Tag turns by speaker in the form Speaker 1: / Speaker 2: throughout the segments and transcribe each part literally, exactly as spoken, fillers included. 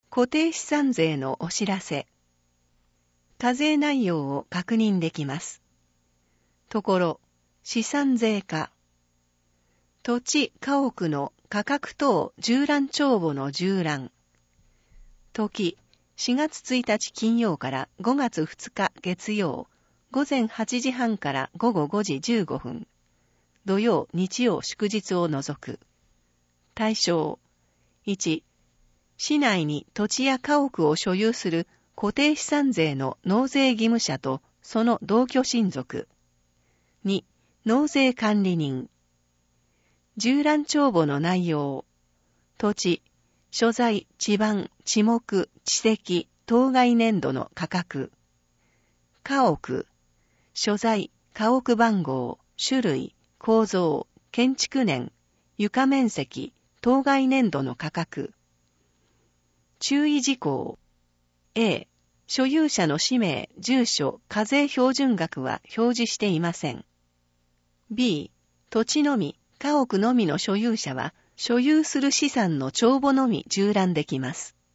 Speaker 1: 固定資産税のお知らせ。課税内容を確認できます。ところ、資産税課。土地、家屋の価格等縦覧帳簿の縦覧。時、しがつついたち金曜からごがつふつか月曜、午前はちじはんから午後ごじじゅうごふん。土曜、日曜、祝日を除く。対象。いち、市内に土地や家屋を所有する固定資産税の納税義務者とその同居親族。に、納税管理人。縦覧帳簿の内容。土地、所在、地番、地目、地籍、当該年度の価格。家屋、所在、家屋番号、種類、構造、建築年、床面積、当該年度の価格。注意事項。A、所有者の氏名、住所、課税標準額は表示していません。B、土地のみ、家屋のみの所有者は、所有する資産の帳簿のみ縦覧できます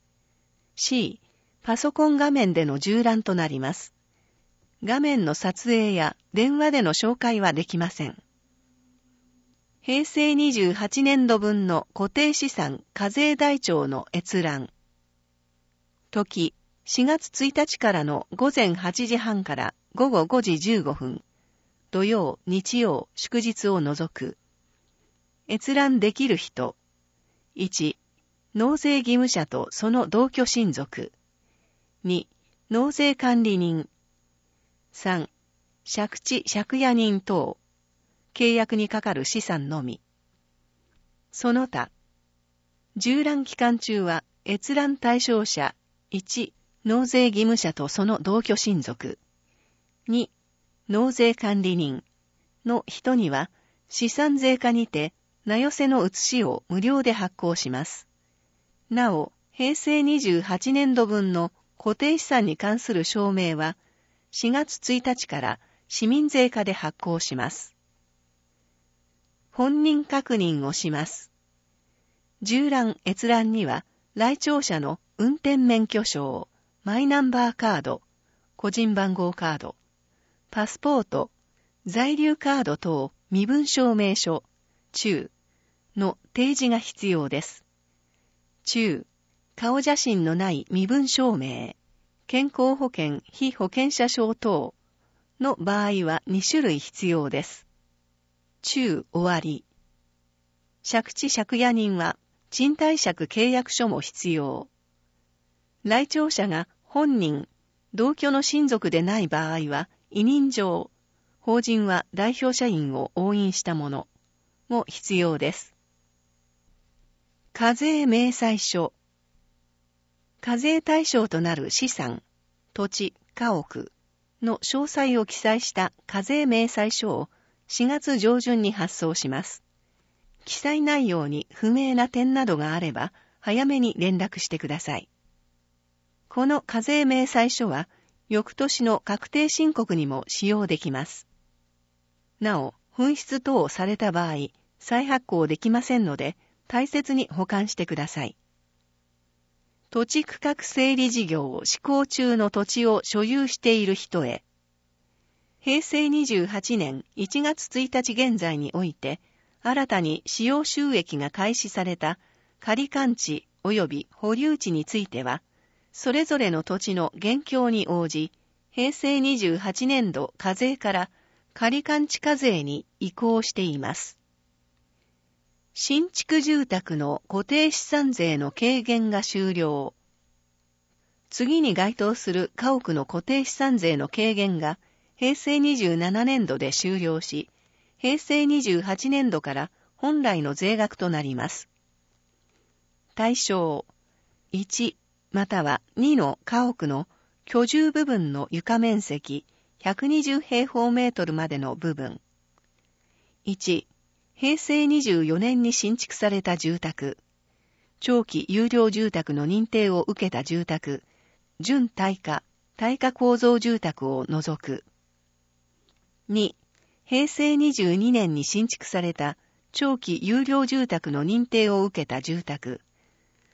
Speaker 1: 。C、パソコン画面での縦覧となります。画面の撮影や電話での紹介はできません。へいせいにじゅうはちねんどぶんの固定資産課税台帳の閲覧。時、しがつついたちからの午前はちじはんから午後ごじじゅうごふん。土曜、日曜、祝日を除く。閲覧できる人。いち、納税義務者とその同居親族。に、納税管理人。さん、借地借家人等。契約にかかる資産のみ。その他。縦覧期間中は閲覧対象者。いち、納税義務者とその同居親族。に、納税管理人の人には資産税課にて名寄せの写しを無料で発行します。なお、へいせいにじゅうはちねんどぶんの固定資産に関する証明はしがつついたちから市民税課で発行します。本人確認をします。縦覧閲覧には来庁者の運転免許証、マイナンバーカード、個人番号カード、パスポート、在留カード等身分証明書、中の提示が必要です。中、顔写真のない身分証明、健康保険、被保険者証等の場合はにしゅるい必要です。中終わり。借地借家人は賃貸借契約書も必要。来庁者が本人、同居の親族でない場合は委任状、法人は代表社員を押印したものも必要です。課税明細書。課税対象となる資産、土地、家屋の詳細を記載した課税明細書をしがつじょうじゅんに発送します。記載内容に不明な点などがあれば早めに連絡してください。この課税明細書は翌年の確定申告にも使用できます。なお、紛失等された場合、再発行できませんので、大切に保管してください。土地区画整理事業を施行中の土地を所有している人へ。へいせいにじゅうはちねんいちがつついたち現在において、新たに使用収益が開始された仮勘地及び保留地については、それぞれの土地の現況に応じ、へいせいにじゅうはちねんど課税から仮勘地課税に移行しています。新築住宅の固定資産税の軽減が終了。次に該当する家屋の固定資産税の軽減がへいせいにじゅうななねんどで終了し、へいせいにじゅうはちねんどから本来の税額となります。対象いちまたはにの家屋の居住部分の床面積ひゃくにじゅうへいほうメートルまでの部分。いち、へいせいにじゅうよねんに新築された住宅。長期有料住宅の認定を受けた住宅、準耐火、耐火構造住宅を除く。に、へいせいにじゅうにねんに新築された長期有料住宅の認定を受けた住宅、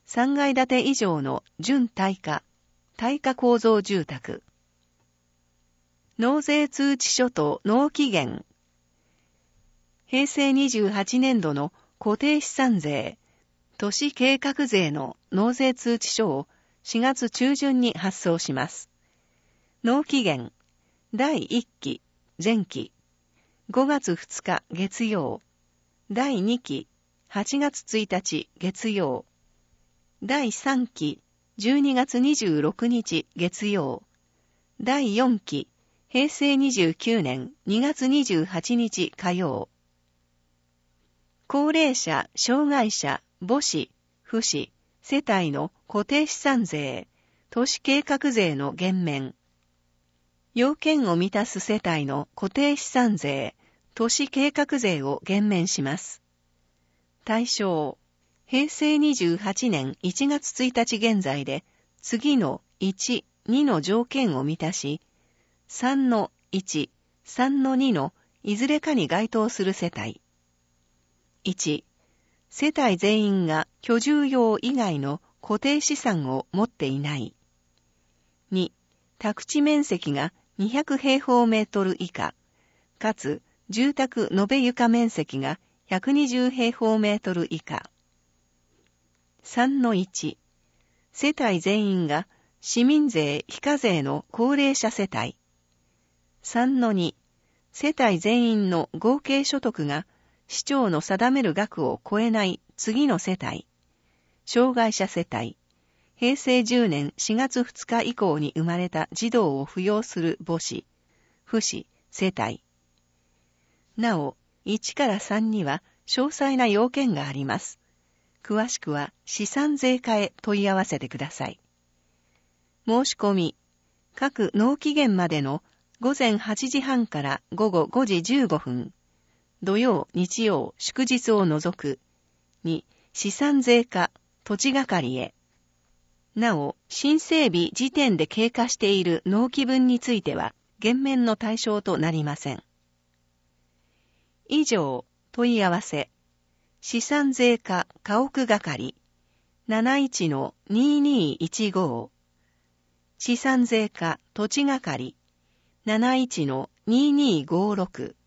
Speaker 1: さんがい建て以上の準耐火、耐火構造住宅。納税通知書と納期限。平成にじゅうはちねんどの固定資産税、都市計画税の納税通知書をしがつ中旬に発送します。納期限、だいいっき、前期、ごがつふつか月曜、だいにき、はちがつついたち月曜、だいさんき、じゅうにがつにじゅうろくにち月曜、だいよんき、平成にじゅうきゅうねんにがつにじゅうはちにち火曜。高齢者、障害者、母子、父子、世帯の固定資産税、都市計画税の減免。要件を満たす世帯の固定資産税、都市計画税を減免します。対象、平成にじゅうはちねんいちがつついたち現在で、次のいち、にの条件を満たし、さんのいち、さんのにのいずれかに該当する世帯。いち、世帯全員が居住用以外の固定資産を持っていない。に、宅地面積がにひゃくへいほうメートル以下、かつ住宅延べ床面積がひゃくにじゅうへいほうメートル以下。さんのいち、世帯全員が市民税非課税の高齢者世帯。さんのに、世帯全員の合計所得が市長の定める額を超えない次の世帯。障害者世帯。平成じゅうねんしがつふつか以降に生まれた児童を扶養する母子、父子、世帯。なお、いちからさんには詳細な要件があります。詳しくは資産税課へ問い合わせてください。申し込み、各納期限までのごぜんはちじはんからごごごじじゅうごふん、土曜、日曜、祝日を除く、に、資産税課、土地係へ。なお、申請日時点で経過している納期分については、減免の対象となりません。以上、問い合わせ。資産税課家屋係 なないちのににいちご 資産税課土地係 なないちのににごろく